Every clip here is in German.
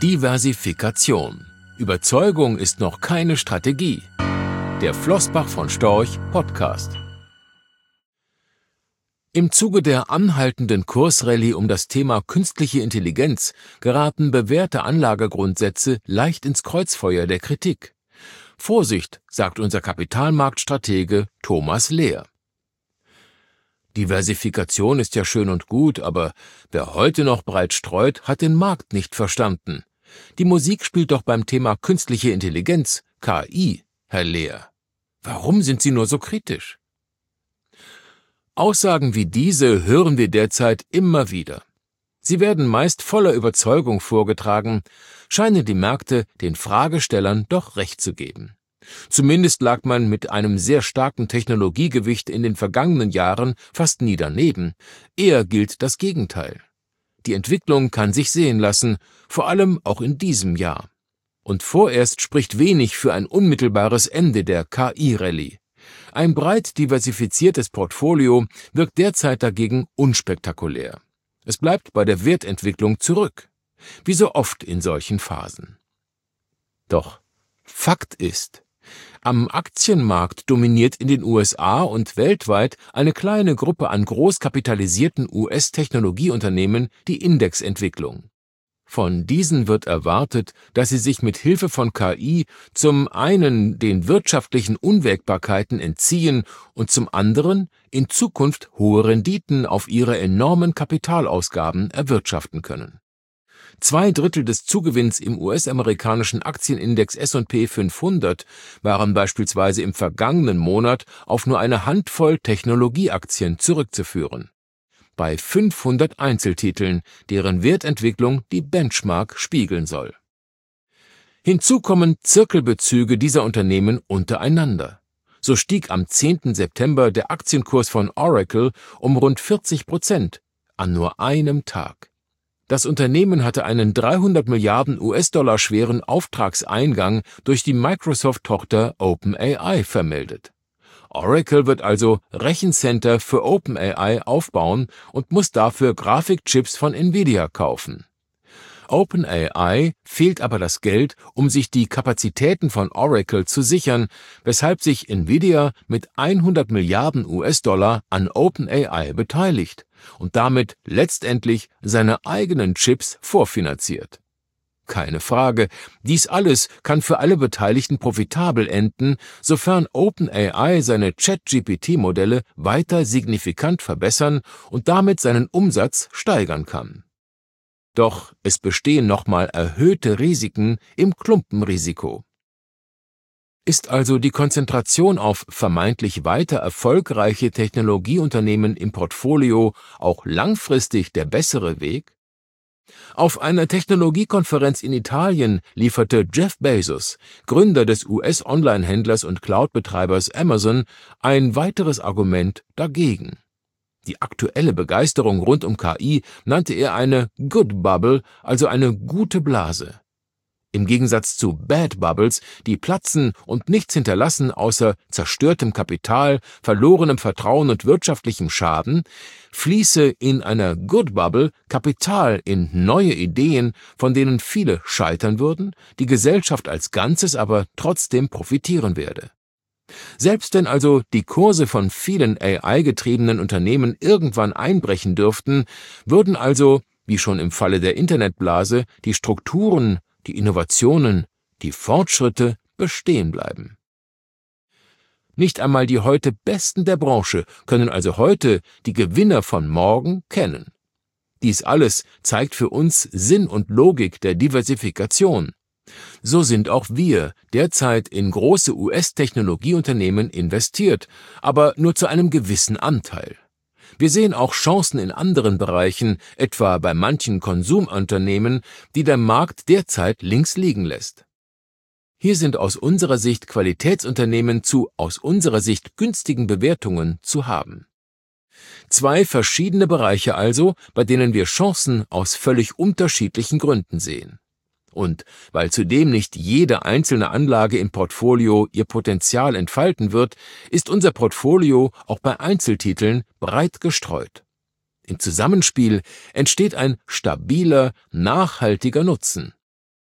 Diversifikation. Überzeugung ist noch keine Strategie. Der Flossbach von Storch Podcast. Im Zuge der anhaltenden Kursrallye um das Thema künstliche Intelligenz geraten bewährte Anlagegrundsätze leicht ins Kreuzfeuer der Kritik. Vorsicht, sagt unser Kapitalmarktstratege Thomas Lehr. Diversifikation ist ja schön und gut, aber wer heute noch breit streut, hat den Markt nicht verstanden. Die Musik spielt doch beim Thema künstliche Intelligenz, KI, Herr Lehr. Warum sind Sie nur so kritisch? Aussagen wie diese hören wir derzeit immer wieder. Sie werden meist voller Überzeugung vorgetragen, scheinen die Märkte den Fragestellern doch recht zu geben. Zumindest lag man mit einem sehr starken Technologiegewicht in den vergangenen Jahren fast nie daneben. Eher gilt das Gegenteil. Die Entwicklung kann sich sehen lassen, vor allem auch in diesem Jahr. Und vorerst spricht wenig für ein unmittelbares Ende der KI-Rallye. Ein breit diversifiziertes Portfolio wirkt derzeit dagegen unspektakulär. Es bleibt bei der Wertentwicklung zurück, wie so oft in solchen Phasen. Doch Fakt ist, am Aktienmarkt dominiert in den USA und weltweit eine kleine Gruppe an großkapitalisierten US-Technologieunternehmen die Indexentwicklung. Von diesen wird erwartet, dass sie sich mit Hilfe von KI zum einen den wirtschaftlichen Unwägbarkeiten entziehen und zum anderen in Zukunft hohe Renditen auf ihre enormen Kapitalausgaben erwirtschaften können. 2/3 des Zugewinns im US-amerikanischen Aktienindex S&P 500 waren beispielsweise im vergangenen Monat auf nur eine Handvoll Technologieaktien zurückzuführen. Bei 500 Einzeltiteln, deren Wertentwicklung die Benchmark spiegeln soll. Hinzu kommen Zirkelbezüge dieser Unternehmen untereinander. So stieg am 10. September der Aktienkurs von Oracle um rund 40% an nur einem Tag. Das Unternehmen hatte einen 300 Milliarden US-Dollar schweren Auftragseingang durch die Microsoft-Tochter OpenAI vermeldet. Oracle wird also Rechencenter für OpenAI aufbauen und muss dafür Grafikchips von Nvidia kaufen. OpenAI fehlt aber das Geld, um sich die Kapazitäten von Oracle zu sichern, weshalb sich Nvidia mit 100 Milliarden US-Dollar an OpenAI beteiligt und damit letztendlich seine eigenen Chips vorfinanziert. Keine Frage, dies alles kann für alle Beteiligten profitabel enden, sofern OpenAI seine ChatGPT-Modelle weiter signifikant verbessern und damit seinen Umsatz steigern kann. Doch es bestehen nochmal erhöhte Risiken im Klumpenrisiko. Ist also die Konzentration auf vermeintlich weiter erfolgreiche Technologieunternehmen im Portfolio auch langfristig der bessere Weg? Auf einer Technologiekonferenz in Italien lieferte Jeff Bezos, Gründer des US-Online-Händlers und Cloud-Betreibers Amazon, ein weiteres Argument dagegen. Die aktuelle Begeisterung rund um KI nannte er eine Good Bubble, also eine gute Blase. Im Gegensatz zu Bad Bubbles, die platzen und nichts hinterlassen außer zerstörtem Kapital, verlorenem Vertrauen und wirtschaftlichem Schaden, fließe in einer Good Bubble Kapital in neue Ideen, von denen viele scheitern würden, die Gesellschaft als Ganzes aber trotzdem profitieren werde. Selbst wenn also die Kurse von vielen AI-getriebenen Unternehmen irgendwann einbrechen dürften, würden also, wie schon im Falle der Internetblase, die Strukturen, die Innovationen, die Fortschritte bestehen bleiben. Nicht einmal die heute Besten der Branche können also heute die Gewinner von morgen kennen. Dies alles zeigt für uns Sinn und Logik der Diversifikation. So sind auch wir derzeit in große US-Technologieunternehmen investiert, aber nur zu einem gewissen Anteil. Wir sehen auch Chancen in anderen Bereichen, etwa bei manchen Konsumunternehmen, die der Markt derzeit links liegen lässt. Hier sind aus unserer Sicht Qualitätsunternehmen zu aus unserer Sicht günstigen Bewertungen zu haben. 2 verschiedene Bereiche also, bei denen wir Chancen aus völlig unterschiedlichen Gründen sehen. Und weil zudem nicht jede einzelne Anlage im Portfolio ihr Potenzial entfalten wird, ist unser Portfolio auch bei Einzeltiteln breit gestreut. Im Zusammenspiel entsteht ein stabiler, nachhaltiger Nutzen.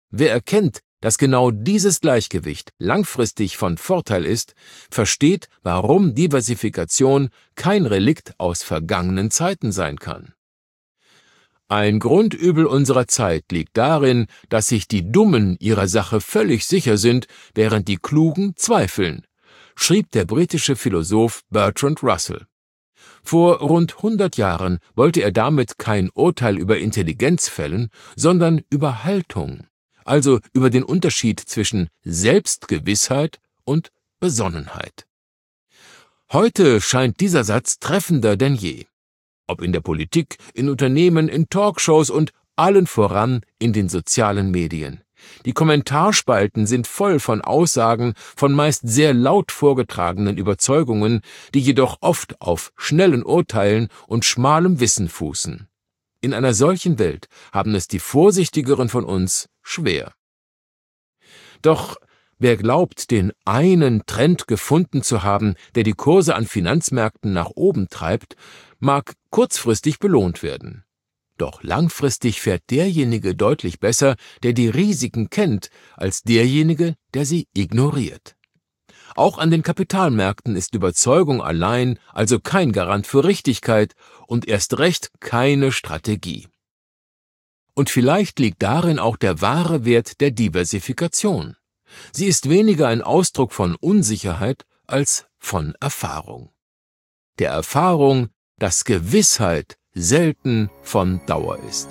Wer erkennt, dass genau dieses Gleichgewicht langfristig von Vorteil ist, versteht, warum Diversifikation kein Relikt aus vergangenen Zeiten sein kann. Ein Grundübel unserer Zeit liegt darin, dass sich die Dummen ihrer Sache völlig sicher sind, während die Klugen zweifeln, schrieb der britische Philosoph Bertrand Russell. Vor rund 100 Jahren wollte er damit kein Urteil über Intelligenz fällen, sondern über Haltung, also über den Unterschied zwischen Selbstgewissheit und Besonnenheit. Heute scheint dieser Satz treffender denn je. Ob in der Politik, in Unternehmen, in Talkshows und allen voran in den sozialen Medien. Die Kommentarspalten sind voll von Aussagen, von meist sehr laut vorgetragenen Überzeugungen, die jedoch oft auf schnellen Urteilen und schmalem Wissen fußen. In einer solchen Welt haben es die Vorsichtigeren von uns schwer. Doch wer glaubt, den einen Trend gefunden zu haben, der die Kurse an Finanzmärkten nach oben treibt, mag kurzfristig belohnt werden. Doch langfristig fährt derjenige deutlich besser, der die Risiken kennt, als derjenige, der sie ignoriert. Auch an den Kapitalmärkten ist Überzeugung allein also kein Garant für Richtigkeit und erst recht keine Strategie. Und vielleicht liegt darin auch der wahre Wert der Diversifikation. Sie ist weniger ein Ausdruck von Unsicherheit als von Erfahrung. Der Erfahrung, dass Gewissheit selten von Dauer ist.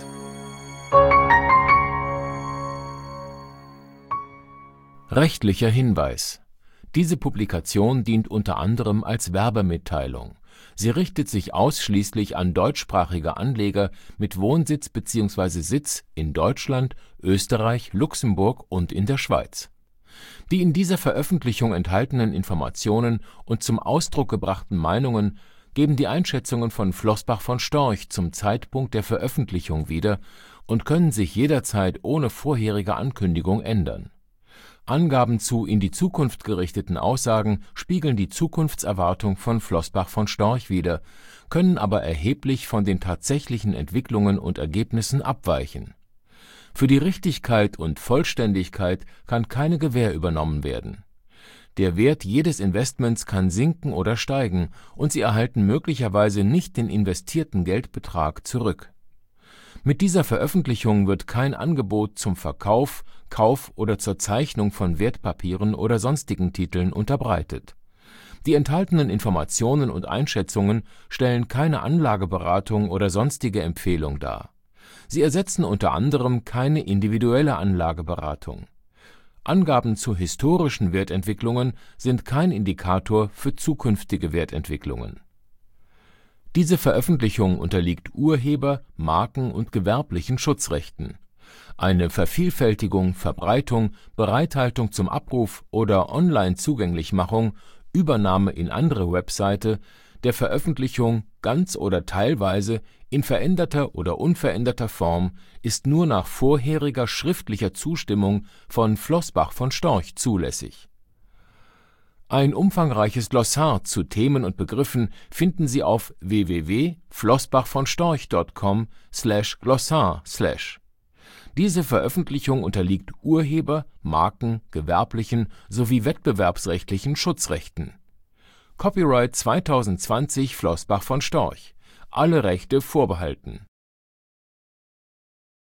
Rechtlicher Hinweis: Diese Publikation dient unter anderem als Werbemitteilung. Sie richtet sich ausschließlich an deutschsprachige Anleger mit Wohnsitz bzw. Sitz in Deutschland, Österreich, Luxemburg und in der Schweiz. Die in dieser Veröffentlichung enthaltenen Informationen und zum Ausdruck gebrachten Meinungen geben die Einschätzungen von Flossbach von Storch zum Zeitpunkt der Veröffentlichung wieder und können sich jederzeit ohne vorherige Ankündigung ändern. Angaben zu in die Zukunft gerichteten Aussagen spiegeln die Zukunftserwartung von Flossbach von Storch wider, können aber erheblich von den tatsächlichen Entwicklungen und Ergebnissen abweichen. Für die Richtigkeit und Vollständigkeit kann keine Gewähr übernommen werden. Der Wert jedes Investments kann sinken oder steigen und Sie erhalten möglicherweise nicht den investierten Geldbetrag zurück. Mit dieser Veröffentlichung wird kein Angebot zum Verkauf, Kauf oder zur Zeichnung von Wertpapieren oder sonstigen Titeln unterbreitet. Die enthaltenen Informationen und Einschätzungen stellen keine Anlageberatung oder sonstige Empfehlung dar. Sie ersetzen unter anderem keine individuelle Anlageberatung. Angaben zu historischen Wertentwicklungen sind kein Indikator für zukünftige Wertentwicklungen. Diese Veröffentlichung unterliegt Urheber-, Marken- und gewerblichen Schutzrechten. Eine Vervielfältigung, Verbreitung, Bereithaltung zum Abruf oder Online-Zugänglichmachung, Übernahme in andere Webseite der Veröffentlichung ganz oder teilweise in veränderter oder unveränderter Form ist nur nach vorheriger schriftlicher Zustimmung von Flossbach von Storch zulässig. Ein umfangreiches Glossar zu Themen und Begriffen finden Sie auf www.flossbachvonstorch.com/glossar/. Diese Veröffentlichung unterliegt Urheber-, Marken-, gewerblichen sowie wettbewerbsrechtlichen Schutzrechten. Copyright 2020 Flossbach von Storch. Alle Rechte vorbehalten